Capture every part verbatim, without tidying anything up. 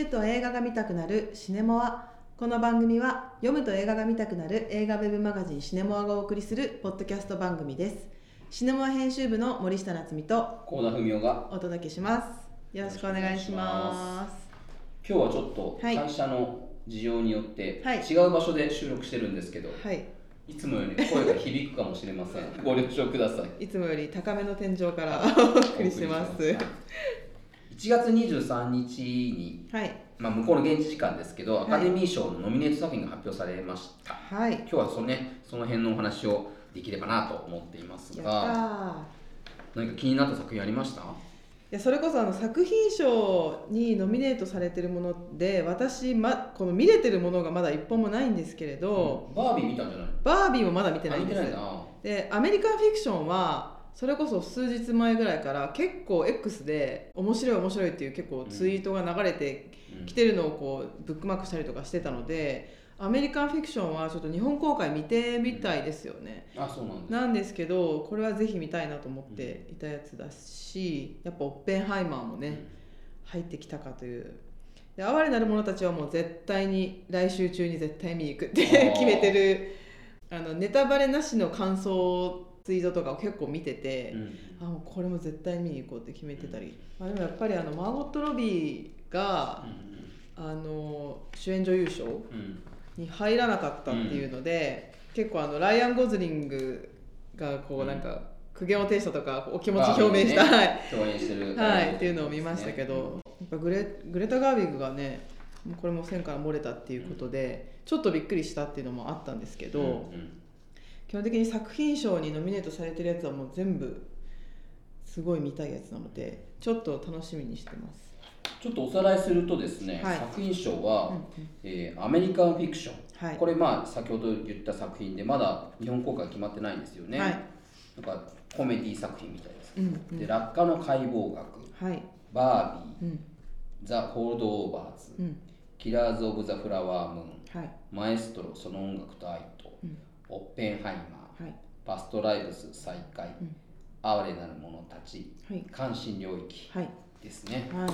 ると映画が見たくなるシネモア。この番組は読むと映画が見たくなる映画ウェブマガジンシネモアがお送りするポッドキャスト番組です。シネモア編集部の森下夏美と幸田文夫がお届けします。よろしくお願いします。 今日はちょっと会社の事情によって違う場所で収録してるんですけど、はい、いつもより声が響くかもしれません。ご了承ください。 いつもより高めの天井からお送りしてます。 いちがつにじゅうさんにちに、はい、まあ、向こうの現地時間ですけど、アカデミー賞のノミネート作品が発表されました。はい、今日はその、ね、その辺のお話をできればなと思っていますが、何か気になった作品ありました？ いや、それこそあの作品賞にノミネートされてるもので、私、ま、この見れてるものがまだ一本もないんですけれど、 うん、バービー見たんじゃない？バービーもまだ見てないんです。で、アメリカンフィクションはそれこそ数日前ぐらいから結構 X で面白い面白いっていう結構ツイートが流れてきてるのをこうブックマークしたりとかしてたので、アメリカンフィクションはちょっと日本公開見てみたいですよね。 うん、あ、そうなんです。 なんですけど、これはぜひ見たいなと思っていたやつだし、やっぱオッペンハイマーもね、うん、入ってきたかという。で、哀れなる者たちはもう絶対に来週中に絶対見に行くって決めてる。あのネタバレなしの感想ツイートとかを結構見てて、うん、あ、もうこれも絶対見に行こうって決めてたり、うん、まあ、でもやっぱりあのマーゴット・ロビーが、うん、あの主演女優賞に入らなかったっていうので、うん、結構あのライアン・ゴズリングがこうなんか、うん、苦言を呈したとかお気持ち表明した、ね、 共演してる、 はい、っていうのを見ましたけど、うん、やっぱグレ、グレタ・ガービングがね、これも線から漏れたっていうことで、うん、ちょっとびっくりしたっていうのもあったんですけど、うんうん、基本的に作品賞にノミネートされてるやつはもう全部すごい見たいやつなので、ちょっと楽しみにしてます。 ちょっとおさらいするとですね、はい、作品賞は、うんうん、えー、アメリカンフィクション、はい、これまあ先ほど言った作品でまだ日本公開決まってないんですよね、はい、なんかコメディ作品みたいです、うんうん、で落下の解剖学、はい、バービー、うん、ザ・ホールド・オーバーズ、うん、キラーズ・オブ・ザ・フラワームーン、はい、マエストロ、その音楽と愛と、うん、オッペンハイマー、はい、パストライブス再開、うん、哀れなる者たち、はい、関心領域ですね、はいはい、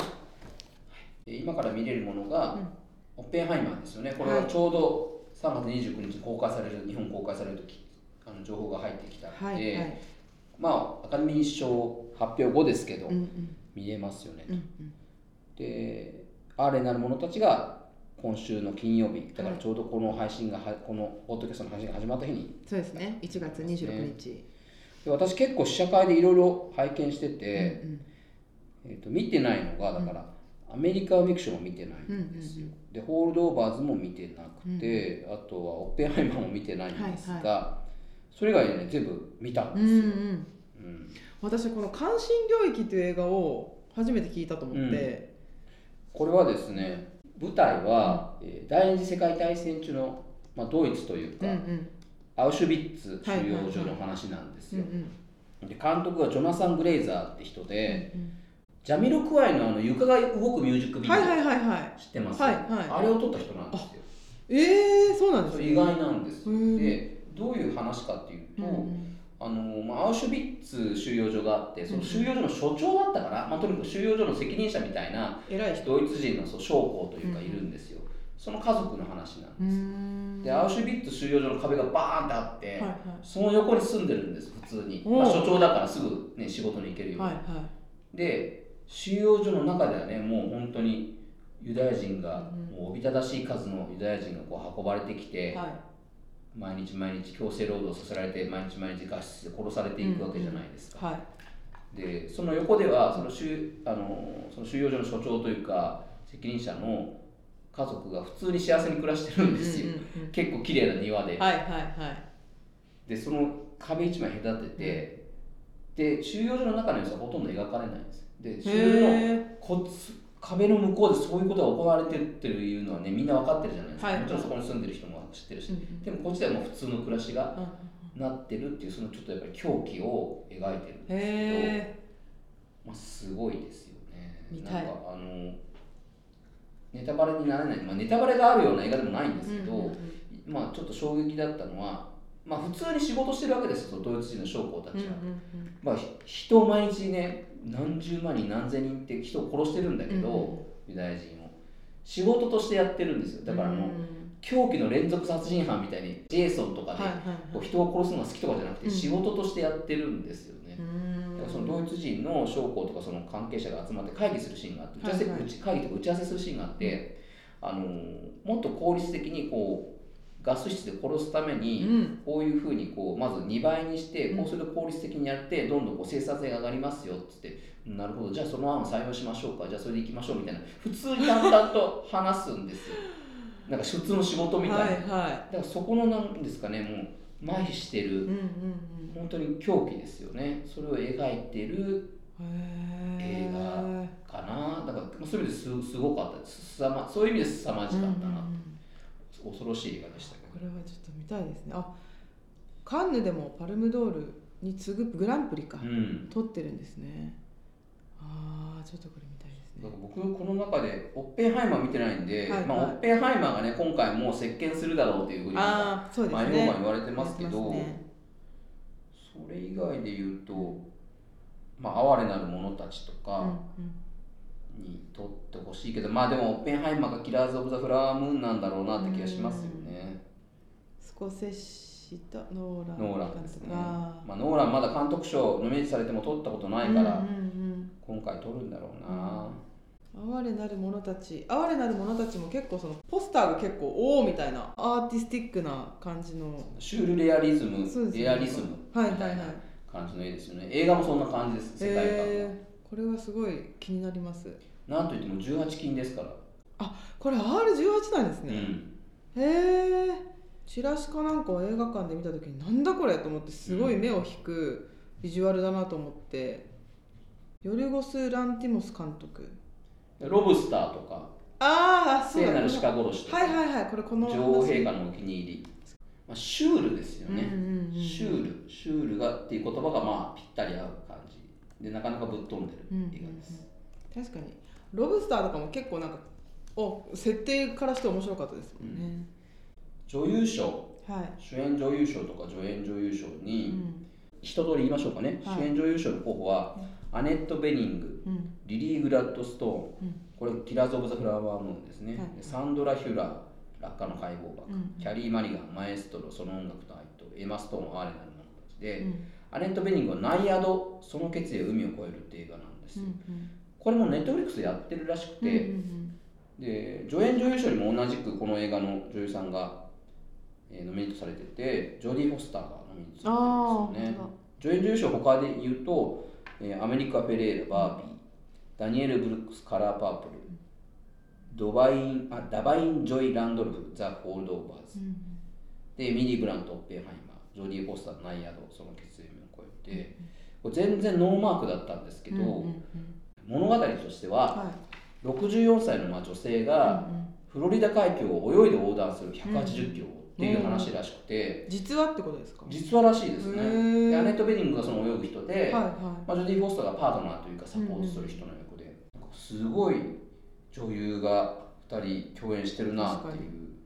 今から見れるものが、うん、オッペンハイマーですよね。これはちょうどさんがつにじゅうくにちに公開される、日本公開されるときあの情報が入ってきたので、はいはい、まあアカデミー賞発表後ですけど、うんうん、見れますよねと、うんうん、で哀れなる者たちが今週の金曜日だからちょうどこの配信が、はい、このポッドキャストの配信が始まった日に、 そうですね、いちがつにじゅうろくにちで、私結構試写会でいろいろ拝見してて、うんうん、えーと、見てないのがだから、うん、アメリカンフィクションを見てないんですよ、うんうん、でホールドオーバーズも見てなくて、うん、あとはオッペンハイマーも見てないんですが、はいはい、それ以外でね全部見たんですよ、うんうんうん、私この関心領域という映画を初めて聞いたと思って、 うん、これはですね、舞台は、うん、えー、第二次世界大戦中の、まあ、ドイツというか、うんうん、アウシュビッツ収容所の話なんですよ、はいはいはい、で監督はジョナサン・グレイザーって人で、うんうん、ジャミロクワイのあの床が動くミュージックビデオ、はいはいはいはい、知ってます、はいはい、あれを撮った人なんですよ。 えー、そうなんですね。 意外なんですよ。でどういう話かっていうと、うん、あのまあ、アウシュビッツ収容所があって、その収容所の所長だったから、うん、まあ、とにかく収容所の責任者みたいなドイツ人のそう将校というかいるんですよ、うん、その家族の話なんですよ。でアウシュビッツ収容所の壁がバーンってあって、はいはい、その横に住んでるんです、普通に、まあ、所長だからすぐ、ね、仕事に行けるように、はいはい、で収容所の中ではね、もう本当にユダヤ人が、もうおびただしい数のユダヤ人がこう運ばれてきて、はい、毎日毎日強制労働させられて、毎日毎日餓死で殺されていくわけじゃないですか、うんうん、はい、でその横ではその 収, あのその収容所の所長というか責任者の家族が普通に幸せに暮らしてるんですよ、うんうんうん、結構綺麗な庭で、はいはいはい、でその壁一枚隔てて、うん、で収容所の中の様子はほとんど描かれないんです。で収容所のこ壁の向こうでそういうことが行われてるっていうのはね、みんな分かってるじゃないですか、はいはい、もちろんそこに住んでる人も知ってるし、うんうん、でもこっちではもう普通の暮らしがなってるっていう、そのちょっとやっぱり狂気を描いてるんですけど、まあ、すごいですよね。なんかあのネタバレにならない、まあ、ネタバレがあるような映画でもないんですけど、うんうんうん、まあ、ちょっと衝撃だったのは、まあ、普通に仕事してるわけですよ、ドイツ人の将校たちは、うんうんうん、まあ、人を毎日ね何十万人何千人って人を殺してるんだけど、うんうん、ユダヤ人を仕事としてやってるんですよ。だからあの、うん、狂気の連続殺人犯みたいにジェイソンとかでこう人を殺すのが好きとかじゃなくて、仕事としてやってるんですよね。うん、だからそのドイツ人の将校とかその関係者が集まって会議するシーンがあって、はいはい、会議とか打ち合わせするシーンがあって、あのもっと効率的にこうガス室で殺すためにこういうふうにこうまずにばいにしてこうすると効率的にやってどんどんこう生産性が上がりますよっつって、なるほどじゃあその案を採用しましょうか、じゃあそれでいきましょうみたいな普通に淡々と話すんですよ。なんか普通の仕事みたいな、はいはい、だからそこのなんですかね、もう麻痺してる、うんうんうん、本当に狂気ですよね。それを描いてる映画かな。だからそういう意味ですすごかったです。すさまそういう意味ですさまじかったな、うんうんうん、恐ろしい映画でしたけど。 これはちょっと見たいですね。あ、カンヌでもパルムドールに次ぐグランプリか、うん、取ってるんですね。ああ、ちょっとこれ見たいですね。 だから僕この中でオッペンハイマー見てないんで、はいはい、まあ、オッペンハイマーがね今回もう席巻するだろうというふうにあそうです、ね、前評判言われてますけど、ね、それ以外で言うと、まあ、哀れなる者たちとかに撮ってほしいけど、うんうん、まあでもオッペンハイマーがキラーズ・オブ・ザ・フラワームーンなんだろうなって気がしますよね。 スコセッシとノーランノーランですね。まあ、ノーランまだ監督賞ノミネートされても撮ったことないから、うんうんうん、今回撮るんだろうな、 うん、哀れなる者たち哀れなる者たちも結構そのポスターが結構おおみたいなアーティスティックな感じのシュールレアリズム、ね、レアリズムみたいな感じの絵ですよね。映画もそんな感じです、世界観が、えー、これはすごい気になります。 なんといってもじゅうはち禁ですから。 あ、これ アールじゅうはち なんですね、うん、へえ。チラシかなんかを映画館で見た時になんだこれと思ってすごい目を引くビジュアルだなと思って、うん、ヨルゴス・ランティモス監督、 ロブスターとかああそう聖なる鹿殺しとか、 はいはいはい、これこの女王陛下のお気に入り、まあ、シュールですよね、うんうんうん、シュールシュールがっていう言葉がまあぴったり合う感じでなかなかぶっ飛んでる映画です、 うんうんうん、確かにロブスターとかも結構なんかお設定からして面白かったですもんね、うん、 女優賞、はい、主演女優賞とか助演女優賞に、うん、一通り言いましょうかね、はい、主演女優賞の候補は、うん、アネット・ベニング、うん、リリー・グラッドストーン、うん、これキラーズ・オブ・ザ・フラワームーンですね、はい、サンドラ・ヒュラー、落下の解剖学、うん、キャリー・マリガン、マエストロ、その音楽と愛と、エマ・ストーン、哀れなる者たちで、うん、アネット・ベニングはナイアド、その決意は海を越えるって映画なんですよ、うんうん、これもネットフリックスでやってるらしくて、うんうんうん、で助演女優賞にも同じくこの映画の女優さんがノミネートされてて、ジョディ・フォスターがノミネートされてるんですよね。助演女優賞他で言うと、アメリカ・フェレーラ、バービー、ダニエル・ブルックス、カラー・パープル、ドバインあダバイン・ジョイ・ランドルフ、ザ・ホールド・オーバーズ、うん、でエミリー・ブラント、オッペンハイマー、ジョディ・フォスター、ナイアド、その決意を超えて、これ全然ノーマークだったんですけど、うんうんうん、物語としては、はい、ろくじゅうよんさいのまあ女性がフロリダ海峡を泳いで横断するひゃくはちじゅっキロっていう話らしくて、 うん、実話ってことですか？ 実話らしいですね。でアネット・ベニングがその泳ぐ人で、はいはい、まあ、ジョディ・フォスターがパートナーというかサポートする人の役で、うん、なんかすごい女優がふたり共演してるなっていう、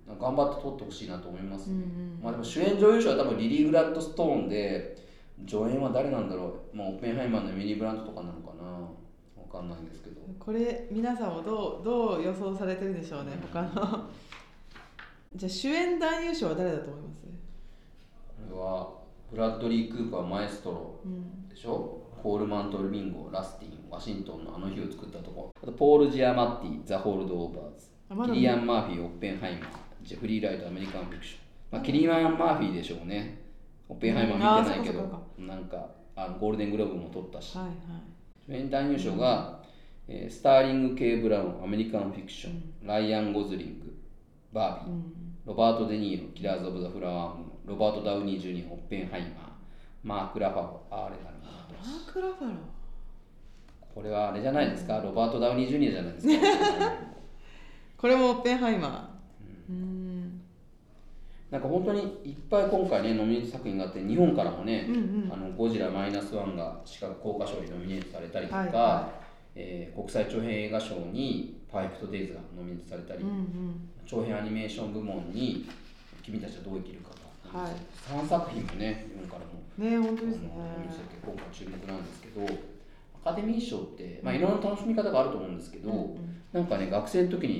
なんか頑張って撮ってほしいなと思いますね、うんうん、まあ、でも主演女優賞は多分リリー・グラッドストーンで、助演は誰なんだろう、まあ、オッペンハイマーのエミリー・ブラントとかなのかな、わかんないんですけど、 これ皆さんはどう、どう予想されてるでしょうね、他のじゃあ主演男優賞は誰だと思います？これはブラッドリー・クーパー、マエストロでしょ、うん、コールマント・ルミンゴ、ラスティン、ワシントンのあの日を作ったところ、あとポール・ジアマッティ、ザ・ホールド・オーバーズ、ま、キリアン・マーフィー、オッペンハイマー、ジェフリー・ライト、アメリカン・フィクション、まあ、キリアン・マーフィーでしょうね。オッペンハイマー見てないけど、うん、なんかあのゴールデングローブも取ったし、はいはい、主演男優賞が、うん、えー、スターリング・ケイ・ブラウン、アメリカン・フィクション、うん、ライアン・ゴズリング、バービー、うん、ロバート・デ・ニーロ、キラーズ・オブ・ザ・フラワームーン、ロバート・ダウニー・ジュニア、オッペンハイマー、マーク・ラファロ、アーレナル・マーク・ラファロ、 これはあれじゃないですか、うん、ロバート・ダウニー・ジュニアじゃないですかこれもオッペンハイマー、うん、うん、なんか本当にいっぱい今回ねノミネート作品があって、日本からもね、うんうん、あのゴジラマイナスワンが視覚効果賞にノミネートされたりとか、はいはい、えー、国際長編映画賞にパーフェクトデイズがノミネートされたり、うんうん、長編アニメーション部門に君たちはどう生きるかが、はい、さんさく品もね日本からもね、本当ですね、 今回注目なんですけど、アカデミー賞って、まあ、いろんな楽しみ方があると思うんですけど、うんうん、なんかね学生の時に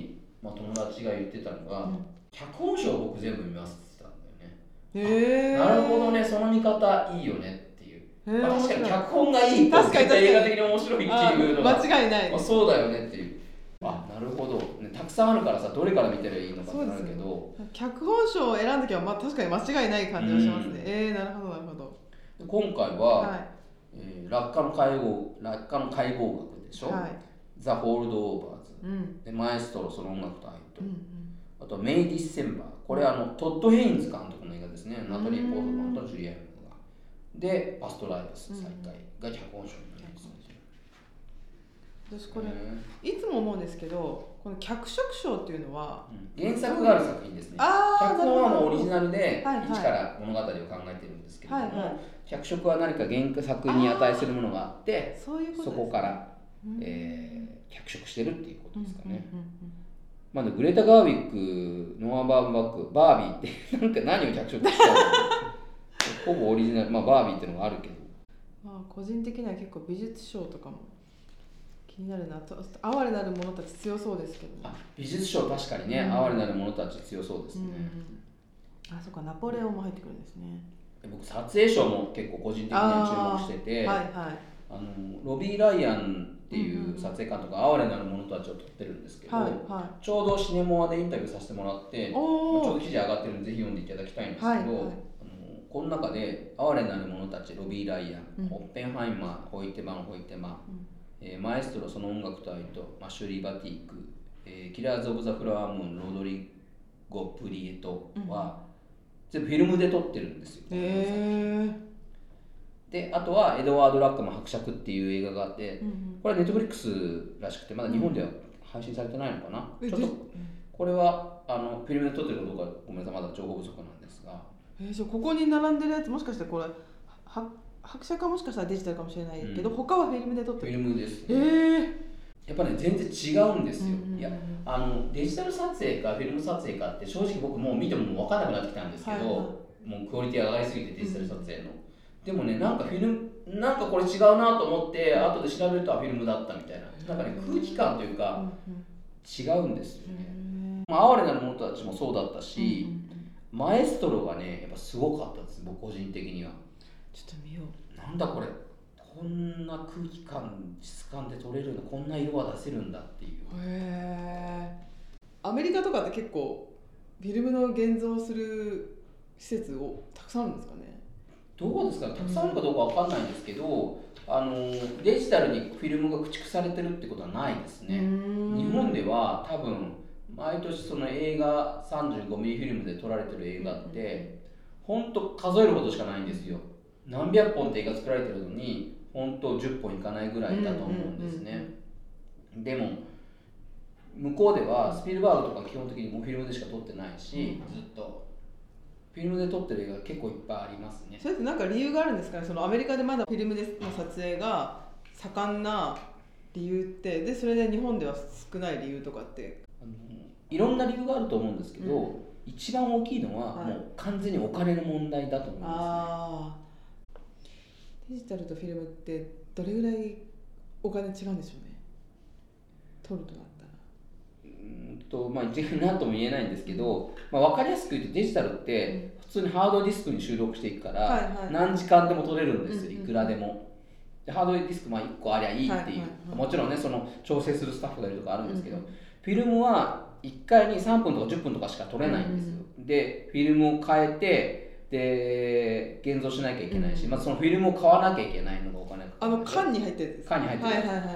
まあ、友達が言ってたのが、うん、脚本賞を僕全部見ますって言ってたんだよね。 へー、 なるほどね、その見方いいよねっていう、まあ、確かに脚本がいいと絶対映画的に面白いっていうのが間違いない、 まあ、そうだよねっていう。あ、なるほど、ね、たくさんあるからさ、どれから見てればいいのかってなるけど、 脚本賞を選んだ時は、まあ、確かに間違いない感じがしますね、うん、えー、なるほどなるほど。 今回は、はい、えー、落下の解剖落下の解剖学でしょ、はい、ザ・ホールド・オーバーズ、うん、でマエストロその音楽と愛と、うんうん、あとメイ・ディッセンバー、これはあのトッド・ヘインズ監督の映画ですね、ナトリー・ポートマンとジュリアンがでパストライブス再開が脚本賞になります、ね、 私これ、えー、いつも思うんですけど、この脚色賞っていうのは、 うん、原作がある作品ですね。脚本はもうオリジナルで一から物語を考えてるんですけれども、はいはい、脚色は何か原作に値するものがあって、 そういうことですね、 そこから、えー、脚色してるっていうことですかね。うんうんうんうん、まあね、グレタ・ガーウィック、ノア・バーンバック、バービーってなんか何を脚色したのほぼオリジナル、まあバービーっていうのがあるけど、 まあ個人的には結構美術賞とかも気になるなと、哀れなる者たち強そうですけどね。 あ、美術賞確かにね、うん、哀れなる者たち強そうですね。 うん、あ、そっか、ナポレオンも入ってくるんですね。 僕撮影賞も結構個人的には注目してて、 はいはい、 あのロビー・ライアンっていう撮影監督が哀れなる者たちを撮ってるんですけど、はいはい、ちょうどシネモアでインタビューさせてもらって、ちょうど記事上がってるんでぜひ読んでいただきたいんですけど、はいはい、あのこの中で哀れなる者たち、ロビー・ライアン、うん、オッペンハイマー、ホイテマン、ホイテマン、うんえー、マエストロその音楽と愛と、マシュリー・バティーク、えー、キラーズ・オブ・ザ・フラワームーン、ロドリゴ・プリエトは、うん全部フィルムで撮ってるんですよ。へで、あとはエドワード・ラックマン伯爵っていう映画があって、うんうん、これはネットフリックスらしくてまだ日本では配信されてないのかな、うん、ちょっとこれはあのフィルムで撮ってるかどうかごめんなさい、まだ情報不足なんですが、 えー、じゃあここに並んでるやつもしかしてこれは伯爵はもしかしたらデジタルかもしれないけど、うん、他はフィルムで撮ってる。 フィルムです、ね、 えーやっぱね全然違うんですよ、うんうんうん、いやあのデジタル撮影かフィルム撮影かって正直僕もう見ても分からなくなってきたんですけど、はいはい、もうクオリティ上がりすぎてデジタル撮影の、うん、でもねなんかフィルムなんかこれ違うなと思って後で調べるとフィルムだったみたいな、なんかね空気感というか、うんうん、違うんですよね、うんまあ、哀れなる者たちもそうだったし、うんうんうん、マエストロがねやっぱすごかったです僕個人的には。 ちょっと見よう、 なんだこれこんな空気感質感で撮れるの、こんな色は出せるんだっていう。 へー、アメリカとかって結構フィルムの現像する施設をたくさんあるんですかね。 どうですか、たくさんあるかどうかわかんないんですけど、うん、あのデジタルにフィルムが駆逐されてるってことはないですね。日本では多分毎年その映画 さんじゅうごミリ フィルムで撮られてる映画って本当数えるほどしかないんですよ。何百本って映画作られてるのに本当じゅっぽんいかないぐらいだと思うんですね。でも向こうではスピルバーグとか基本的にもうフィルムでしか撮ってないし、ずっとフィルムで撮ってる映画結構いっぱいありますね。 それって何か理由があるんですかね。そのアメリカでまだフィルムでの撮影が盛んな理由ってで、それで日本では少ない理由とかってあのいろんな理由があると思うんですけど、うん、一番大きいのはもう完全にお金の問題だと思いますね。あデジタルとフィルムってどれぐらいお金違うんでしょうね、撮るとなったら。 うんとまあ一概に何とも言えないんですけど、まあ、分かりやすく言うとデジタルって普通にハードディスクに収録していくから、何時間でも撮れるんですよ、いくらでも。でハードディスクまあいっこありゃいいっていう、もちろんねその調整するスタッフがいるとかあるんですけど、うん、フィルムはいっかいにさんぷんとかじゅっぷんとかしか撮れないんですよ、うん、でフィルムを変えてで現像しなきゃいけないし、うん、まずそのフィルムを買わなきゃいけないのがお金かかる。 あの缶に入ってるんですか。缶に入ってる、はいはいはいはい、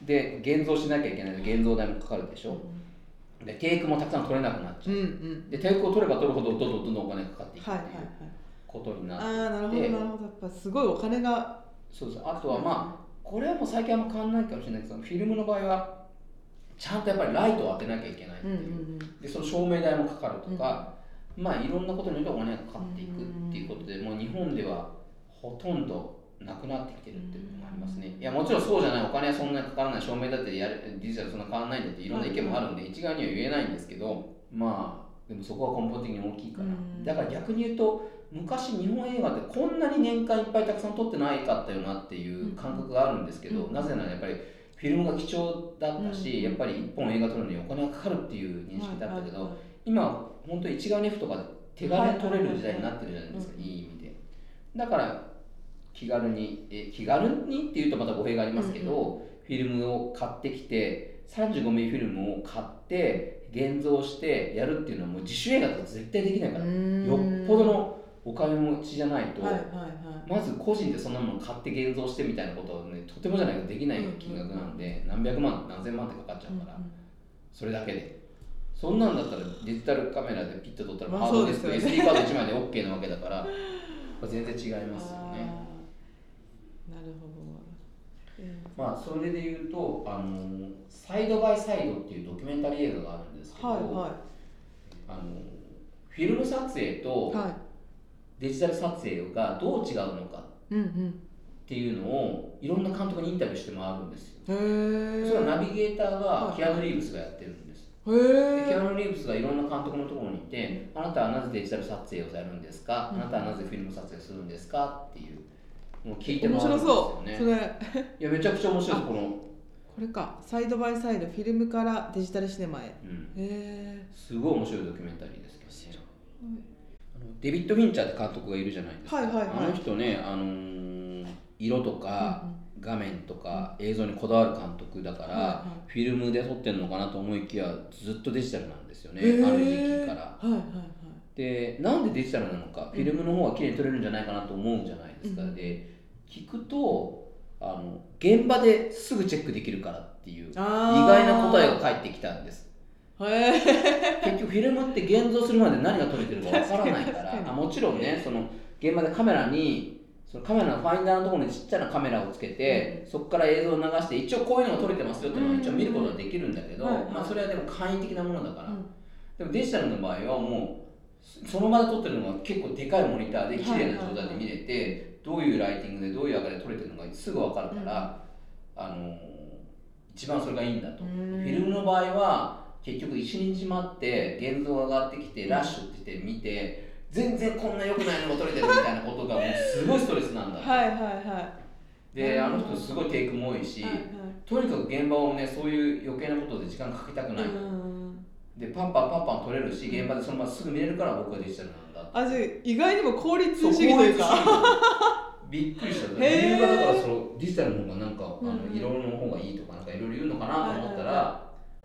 で現像しなきゃいけないので現像代もかかるでしょ、うん、でテイクもたくさん取れなくなっちゃう、うんうん、でテイクを取れば取るほどどんどんどんどんお金がかかっていくっていうことになって、はいはいはい、ああなるほどなるほど、やっぱすごいお金が。 そうです。あとはまあこれはもう最近あんま変わらないかもしれないけど、フィルムの場合はちゃんとやっぱりライトを当てなきゃいけないっていう、うんうんうん、でその照明代もかかるとか、うん、まあいろんなことによってお金がかかっていくっていうことで、もう日本ではほとんどなくなってきてるっていうのもありますね。いやもちろんそうじゃない、お金はそんなにかからない、照明だってやるデジタルそんな変わらないんだっていろんな意見もあるんで、一概には言えないんですけど、まあでもそこは根本的に大きいから、だから逆に言うと昔日本映画ってこんなに年間いっぱいたくさん撮ってないかったよなっていう感覚があるんですけど、なぜならやっぱりフィルムが貴重だったし、うん、やっぱりいっぽん映画撮るのにお金がかかるっていう認識だったけど、はいはいはい、今は本当に一眼レフとかで手軽に撮れる時代になってるじゃないですか、はいはいはい、いい意味で。だから気軽にえ気軽にっていうとまた語弊がありますけど、うんうん、フィルムを買ってきてさんじゅうごミリフィルムを買って現像してやるっていうのはもう自主映画だと絶対できないから、よっぽどのお金持ちじゃないと、はいはいはい、まず個人でそんなもの買って現像してみたいなことはね、とてもじゃないとできない金額なんで、何百万何千万ってかかっちゃうから、それだけでそんなんだったらデジタルカメラでピッと撮ったらハードディスク エスディー カードいちまいで OK なわけだから全然違いますよね。 なるほど。 まあそれで言うと、あのサイドバイサイドっていうドキュメンタリー映画があるんですけど、はいはい、あのフィルム撮影とデジタル撮影がどう違うのかっていうのをいろんな監督にインタビューして回るんですよ。へー。それはナビゲーターがキアヌ・リーブスがやってるんです。へー。キアヌ・リーブスがいろんな監督のところにいて、あなたはなぜデジタル撮影をされるんですか、うん、あなたはなぜフィルム撮影するんですかっていうのを聞いて回るんですよね。面白そう。それいやめちゃくちゃ面白いです。このこれか、サイドバイサイドフィルムからデジタルシネマへ、うん、 へー。すごい面白いドキュメンタリーですけどね。あのデビッド・フィンチャーって監督がいるじゃないですか、はいはいはい、あの人ね、あのー、色とか画面とか映像にこだわる監督だから、はいはい、フィルムで撮ってるのかなと思いきやずっとデジタルなんですよね、ある時期から、はいはいはい、でなんでデジタルなのか、フィルムの方は綺麗に撮れるんじゃないかなと思うじゃないですか、うん、で聞くとあの現場ですぐチェックできるからっていう意外な答えが返ってきたんです。へ結局フィルムって現像するまで何が撮れてるかわからないからあもちろんね、その現場でカメラにそのカメラのファインダーのところにちっちゃなカメラをつけて、うん、そこから映像を流して一応こういうのが撮れてますよっていうのを一応見ることができるんだけど、うんまあ、それはでも簡易的なものだから、うん、でもデジタルの場合はもうその場で撮ってるのが結構でかいモニターで綺麗な状態で見れて、はいはいはい、どういうライティングでどういう明かりで撮れてるのがすぐ分かるから、うん、あの一番それがいいんだと。フィルムの場合は結局一日待って現像が上がってきてラッシュってして見て全然こんな良くないのが撮れてるみたいなことがもうすごいストレスなんだはいはいはいで、あの人すごいテイクも多いし、はいはい、とにかく現場をねそういう余計なことで時間かけたくないと、でパンパンパンパン撮れるし現場でそのまますぐ見れるから僕はデジタルなんだ。 あ、じゃあ意外にも効率主義というかびっくりした。理由がだからそのデジタルの方がなんか、うん、あの色の方がいいとかなんかいろいろ言うのかなと思ったら、はいはいはい、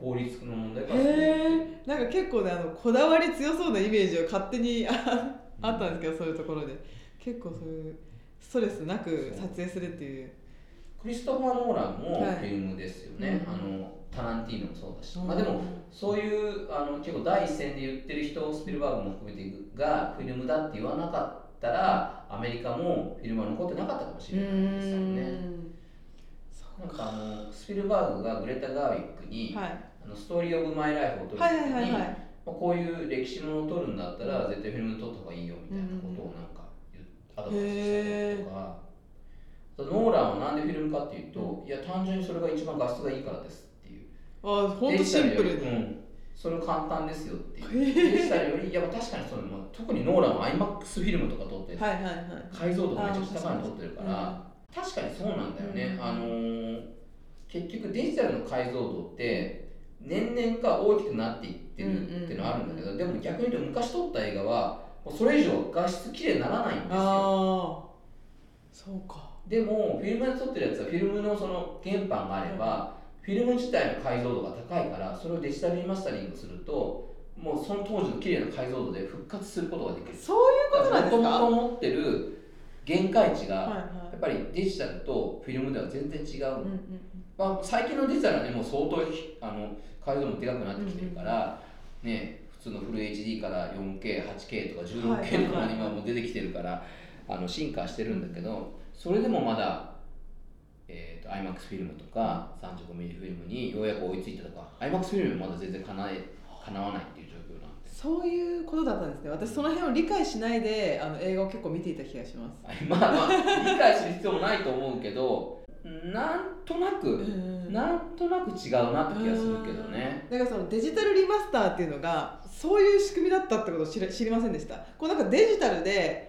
効率の問題から。 へー。なんか結構ねあのこだわり強そうなイメージを勝手にあったんですけど、うん、そういうところで結構そういうストレスなく撮影するっていう。 クリストファー・ノーランもフィルムですよね、はい、あのタランティーノもそうだし、うん、まあ、でもそういうあの結構第一線で言ってる人スピルバーグも含めてがフィルムだって言わなかったらアメリカもフィルムは残ってなかったかもしれないですよね。なんかあのスピルバーグがグレタ・ガーウィックに、はい、あのストーリー・オブ・マイ・ライフを撮るときに、はいはいはいはい、まあ、こういう歴史ものを撮るんだったら絶対フィルムで撮った方がいいよみたいなことをなんかアドバイスしたりとか。ノーランはなんでフィルムかっていうと、いや単純にそれが一番画質がいいからですっていう。 ああ、ほんとシンプルに、 うん、それ簡単ですよっていう。デジタルより、いや確かにその、まあ、特にノーランは アイマックス フィルムとか撮って、はいはいはい、解像度がめちゃくちゃ高いの撮ってるから、確かにそうなんだよね、うん、あのー、結局デジタルの解像度って年々か大きくなっていってるっていうのはあるんだけど、でも逆に言うと昔撮った映画はそれ以上画質きれいにならないんですよ。あ、 そうか。 でもフィルムで撮ってるやつはフィルムのその原版があれば、うん、フィルム自体の解像度が高いからそれをデジタルリマスタリングするともうその当時の綺麗な解像度で復活することができる。 そういうことなんですか。 もともと持ってる限界値がやっぱりデジタルとフィルムでは全然違う、うんうん、まあ、最近のデジタルはねもう相当あの解像度もでかくなってきてるから、うんうん、ね、普通のフル エイチディー から よんケー、はちケー とか じゅうろくケー とかに今も出てきてるからあの進化してるんだけど、それでもまだ、えー、と アイマックス フィルムとか さんじゅうごミリ フィルムにようやく追いついたとか アイマックス フィルムはまだ全然かなえかなわないっていう状況なんです。 そういうことだったんですね。私その辺を理解しないであの映画を結構見ていた気がします。 まあまあ理解する必要もないと思うけどなんとなくなんとなく違うなって気がするけどね。 だからそのデジタルリマスターっていうのがそういう仕組みだったってことを知り、知りませんでした。こうなんかデジタルで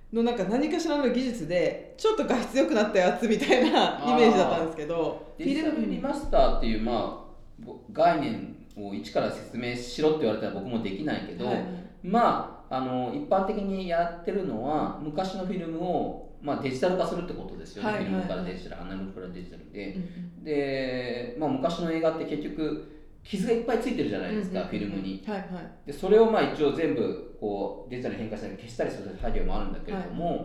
のなんか何かしらの技術でちょっと画質良くなったやつみたいなイメージだったんですけど、 デジタルリマスターっていう、まあ、概念を一から説明しろって言われたら僕もできないけど、はい、まあ、あの一般的にやってるのは昔のフィルムを、まあ、デジタル化するってことですよね、はいはいはい、フィルムからデジタル、アナログからデジタルで、うんうん、で、まあ、昔の映画って結局傷がいっぱいついてるじゃないですか、うんうん、フィルムに、はいはい、でそれをまあ一応全部こうデジタルに変化したり消したりする作業もあるんだけれども、はい、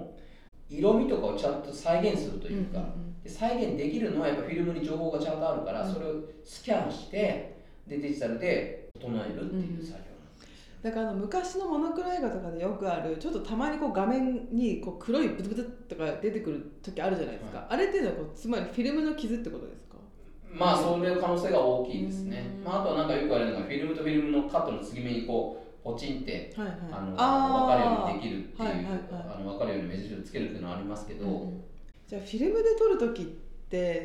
色味とかをちゃんと再現するというか、うんうんうん、で再現できるのはやっぱフィルムに情報がちゃんとあるから、うん、それをスキャンしてでデジタルで整えるっていう作業なんですよ、 うん、だからあの昔のモノクロ映画とかでよくあるちょっとたまにこう画面にこう黒いブツブツとか出てくる時あるじゃないですか、はい、あれっていうのはこうつまりフィルムの傷ってことですか？ まあそういう可能性が大きいですね、まあ、あとはなんかよく言われるのがフィルムとフィルムのカットの継ぎ目にこうポチンって、はいはい、あの分かるようにできるっていう、はいはいはい、あの分かるように目印をつけるっていうのはありますけど、うん、 じゃあフィルムで撮るときって、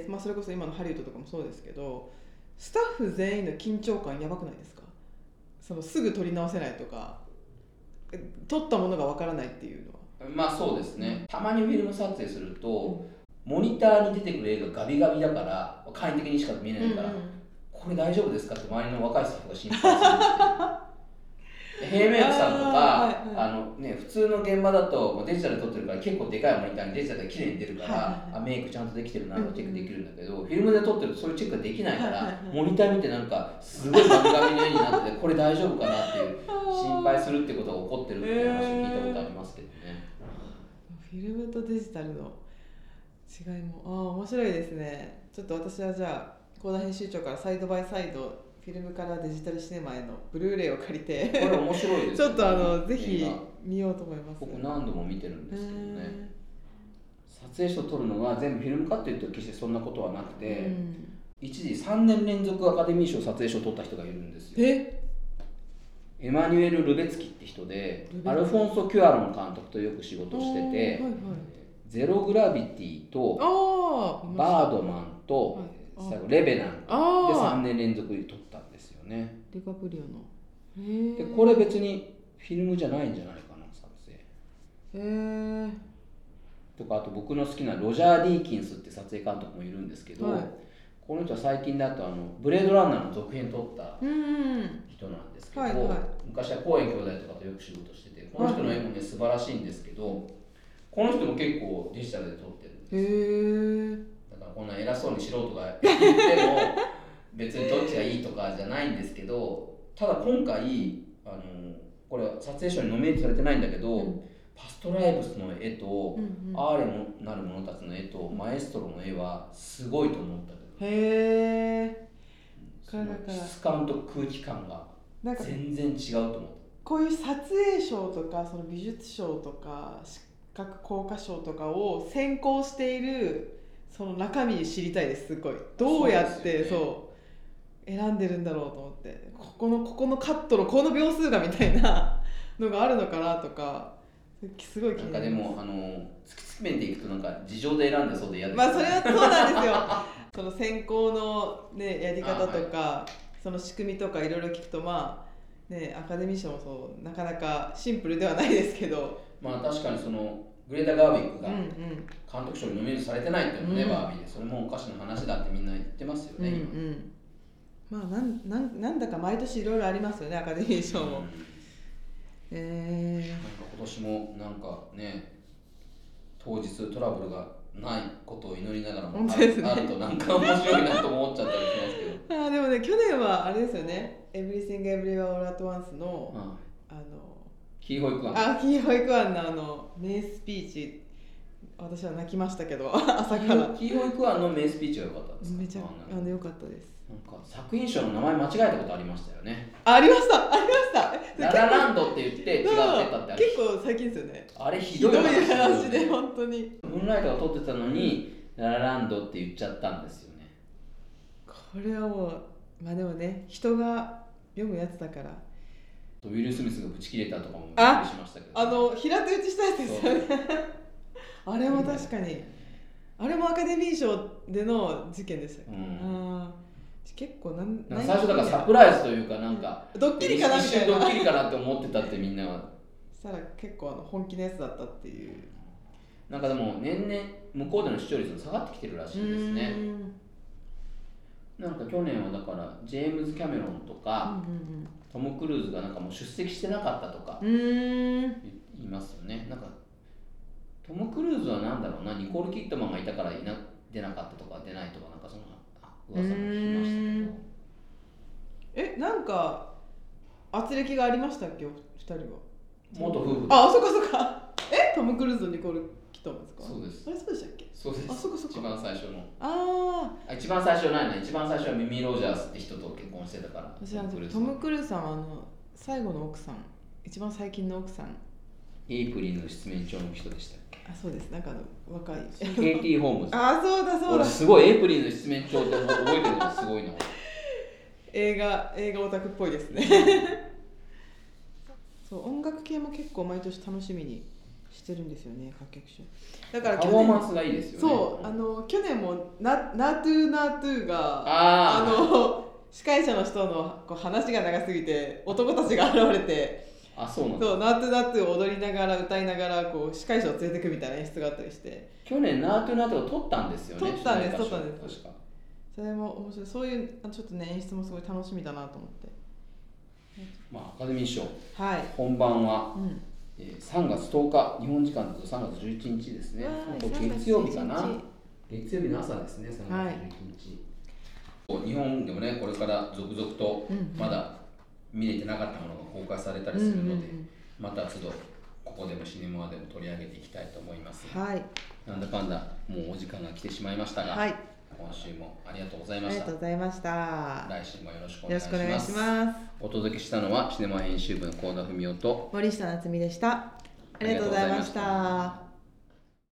まあ、それこそ今のハリウッドとかもそうですけどスタッフ全員の緊張感やばくないですか？そのすぐ撮り直せないとか撮ったものが分からないっていうのは。 まあそうですね、たまにフィルム撮影すると、うんモニターに出てくる映画ガビガビだから簡易的にしか見えないから、うんうん、これ大丈夫ですかって周りの若いスタッフが心配するっていうヘイメイクさんとか あ、はいはい、あのね、普通の現場だとデジタルで撮ってるから結構でかいモニターにデジタルで綺麗に出るから、はいはい、あメイクちゃんとできてるなとチェックできるんだけど、うんうん、フィルムで撮ってるとそういうチェックができないから、はいはいはい、モニター見てなんかすごいガビガビの絵になっててこれ大丈夫かなっていう心配するってことが起こってるっていう話を聞いたことありますけどね、 えー、フィルムとデジタルの違いも、ああ面白いですね。ちょっと私はじゃあ講談編集長からサイドバイサイドフィルムからデジタルシネマへのブルーレイを借りてこれ面白いですねちょっとあのぜひ見ようと思います。 僕何度も見てるんですけどね、撮影所を撮るのが全部フィルムかっていうと決してそんなことはなくて、うん、一時さんねん連続アカデミー賞撮影所を撮った人がいるんですよ。 えエマニュエル・ルベツキって人でアルフォンソ・キュアロン監督とよく仕事してて、はいはい、ゼログラビティとバードマンと最後レベナントでさんねん連続で撮ったんですよね。 デカプリオのへでこれ別にフィルムじゃないんじゃないかな撮影へとか、あと僕の好きなロジャー・ディーキンスって撮影監督もいるんですけど、はい、この人は最近だとあのブレードランナーの続編撮った人なんですけど、はいはい、昔はコーエン兄弟とかとよく仕事しててこの人の絵もね素晴らしいんですけど、この人も結構デジタルで撮ってるんですよ。へだからこんな偉そうに素人が言っても別にどっちがいいとかじゃないんですけど、ただ今回あのこれ撮影賞にノミネートされてないんだけど、うん、パストライブスの絵と、うんうん、アーレもなる者たちの絵とマエストロの絵はすごいと思ったけど、 へえ質感と空気感が全然違うと思った。 こういう撮影賞とかその美術賞とか各効果賞とかを選考しているその中身知りたいです。すごいどうやってそう、ね、そう選んでるんだろうと思って、ここのここのカットのこの秒数がみたいなのがあるのかなとかすごい気になります。 なんかでもあの突き詰めていくとなんか事情で選んでそうで嫌です、 まあそれはそうなんですよその選考の、ね、やり方とか、はい、その仕組みとかいろいろ聞くとまあねアカデミー賞もそうなかなかシンプルではないですけど、 まあ確かにそのグレータ・ガーウィックが監督賞にノミネートされてないっていうのね、うん、バービーでそれもおかしな話だってみんな言ってますよね、うんうん、 まあなんなんなんだか毎年いろいろありますよねアカデミー賞も、うん、えー、 なんか今年もなんかね当日トラブルがないことを祈りながらも あ る,、ね、あるとなんか面白いなと思っちゃったりしますけどあでもね去年はあれですよね Everything Everywhere All at Once の、うん、あのキーホイクワンあキーホイクワンのあの名スピーチ私は泣きましたけど朝からキーホイクワンの名スピーチが良かったんですか？ めちゃあの良かったです。 なんか作品賞の名前間違えたことありましたよね。 あ、ありましたありましたララランドって言って違ってたってあれ結構最近ですよね。 あれひどい話で本当にムーンライトが撮ってたのにララランドって言っちゃったんですよね。 これはもうまあでもね人が読むやつだからウィル・スミスがブチ切れたとかもびっくりしましたけど、 ね、あの平手打ちしたやつですよねあれも確かにあれもアカデミー賞での事件でしたっけ、うん、あ結構なんなん最初だからサプライズというかなんかドッキリかなみたいな一瞬ドッキリかなって思ってたってみんなはしたら結構あの本気のやつだったっていう。 なんかでも年々向こうでの視聴率も下がってきてるらしいですね。なんか去年はだからジェームズ・キャメロンとか、うんうんうん、トム・クルーズがなんかもう出席してなかったとか言いますよね。なんかトム・クルーズはなんだろうな、ニコール・キッドマンがいたからいな出なかったとか出ないとかなんかその噂も聞きましたけど。 え、なんか圧力がありましたっけ、ふたりは。 元夫婦。 あ、そっかそっか。え、トム・クルーズとニコール・キッドマンですか。 そうです。 あれそうでしたっけ。 そうです。 あ、そっかそっか。 一番最初の。 ああ。一番最初ないな。一番最初はミミ・ロジャースって人と結婚してたから。 私はトム・クルーズさんはあの最後の奥さん、一番最近の奥さん。 エイプリルの七面鳥の人でしたっけ。 あ、そうです。なんかあの若い。 ケイティ・ホームズ。 あ、そうだそうだ。 俺すごいエイプリルの七面鳥って覚えてるのがすごいな。 映画映画オタクっぽいですね。そう音楽系も結構毎年楽しみにしてるんですよね、楽曲賞。だからパフォーマンスがいいですよね。 そう、あの去年もナナトゥナトゥがあの司会者の人のこう話が長すぎて男たちが現れて、 あ、そうなんだ。 そうナトゥナトゥを踊りながら歌いながらこう司会者を連れてくみたいな演出があったりして、 去年ナトゥナトゥを撮ったんですよね。 撮ったんです撮ったんです。 確か。 それも面白い。そういうちょっとね演出もすごい楽しみだなと思って。 まあ、アカデミー賞、 はい、 本番は、 うんえー、さんがつとおか、日本時間だとさんがつじゅういちにちですね。月曜日かな。月曜日の朝ですね、さんがつじゅういちにち。はい、日本でもね、これから続々とまだ見れてなかったものが公開されたりするので、うんうんうん、また都度ここでもシネマでも取り上げていきたいと思います。 はい、 なんだかんだもうお時間が来てしまいましたが、はい、今週もありがとうございました。 ありがとうございました。 来週もよろしくお願いします。ますお届けしたのはシネマ編集部の幸田文夫と森下夏美でした。ありがとうございました。